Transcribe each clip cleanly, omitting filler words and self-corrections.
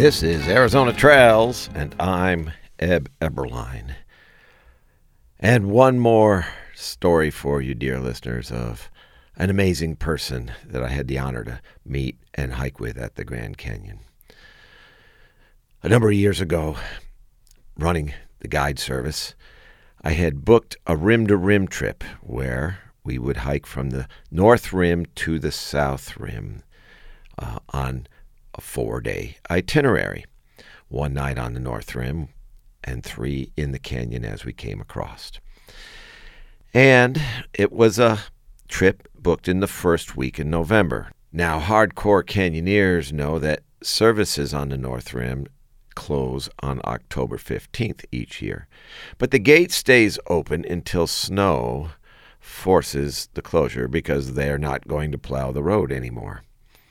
This is Arizona Trails, and I'm Eb Eberline. And one more story for you, dear listeners, of an amazing person that I had the honor to meet and hike with at the Grand Canyon. A number of years ago, running the guide service, I had booked a rim-to-rim trip where we would hike from the North Rim to the South Rim on a 4-day itinerary. 1 night on the North Rim and 3 in the canyon as we came across. And it was a trip booked in the first week in November. Now, hardcore canyoneers know that services on the North Rim close on October 15th each year. But the gate stays open until snow forces the closure because they're not going to plow the road anymore.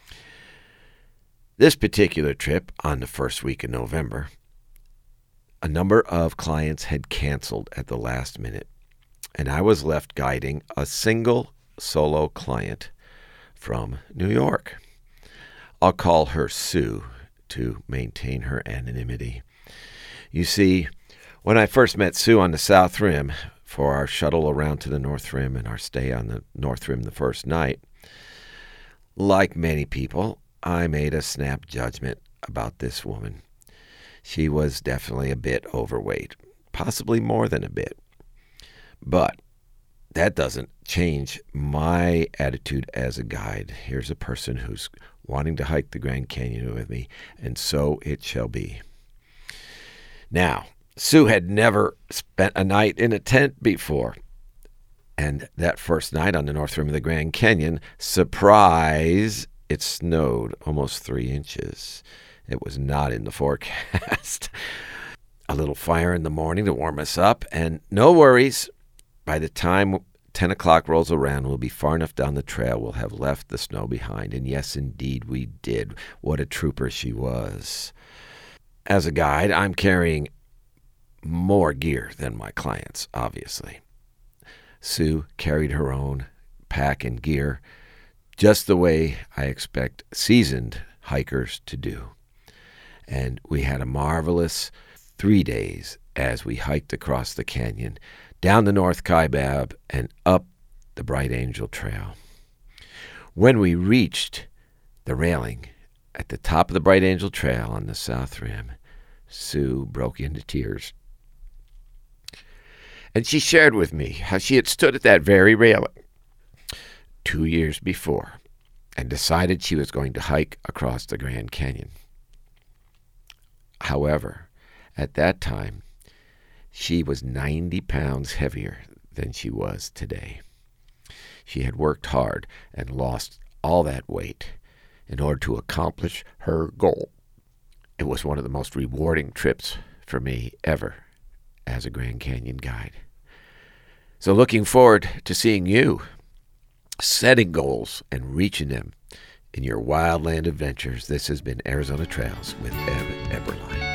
This particular trip, on the first week of November, a number of clients had canceled at the last minute, and I was left guiding a single solo client from New York. I'll call her Sue to maintain her anonymity. You see, when I first met Sue on the South Rim for our shuttle around to the North Rim and our stay on the North Rim the first night, like many people, I made a snap judgment about this woman. She was definitely a bit overweight, possibly more than a bit. But that doesn't change my attitude as a guide. Here's a person who's wanting to hike the Grand Canyon with me, and so it shall be. Now, Sue had never spent a night in a tent before. And that first night on the North Rim of the Grand Canyon, surprise, it snowed almost 3 inches. It was not in the forecast. A little fire in the morning to warm us up, and no worries. By the time 10 o'clock rolls around, we'll be far enough down the trail, we'll have left the snow behind. And yes, indeed, we did. What a trooper she was. As a guide, I'm carrying more gear than my clients, obviously. Sue carried her own pack and gear, just the way I expect seasoned hikers to do. And we had a marvelous 3 days as we hiked across the canyon, down the North Kaibab, and up the Bright Angel Trail. When we reached the railing at the top of the Bright Angel Trail on the South Rim, Sue broke into tears. And she shared with me how she had stood at that very railing 2 years before and decided she was going to hike across the Grand Canyon. However, at that time, she was 90 pounds heavier than she was today. She had worked hard and lost all that weight in order to accomplish her goal. It was one of the most rewarding trips for me ever as a Grand Canyon guide. So looking forward to seeing you setting goals and reaching them in your wildland adventures. This has been Arizona Trails with Eb Eberline.